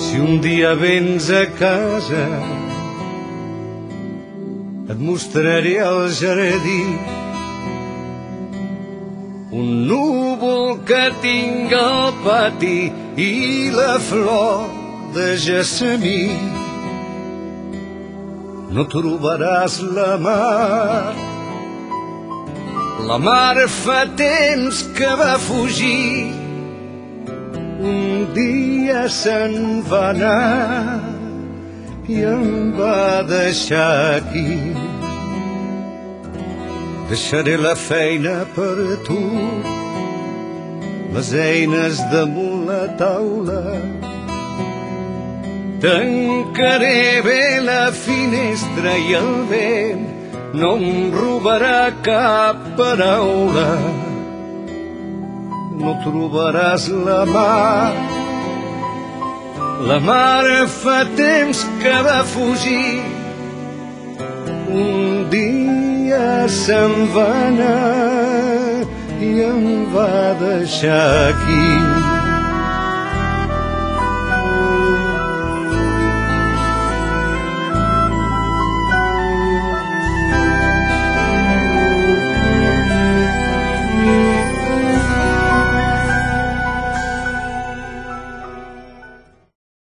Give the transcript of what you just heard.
Si un dia vens a casa et mostraré el jardí, un núvol que tinc al pati i la flor de gessamí. No trobaràs la mar fa temps que va fugir, un dia se'n va anar i em va deixar aquí. Deixaré la feina per tu, les eines damunt la taula, tancaré bé la finestra i el vent no em robarà cap paraula. No trobaràs la mar fa temps que va fugir, un dia se'n va anar i em va deixar aquí.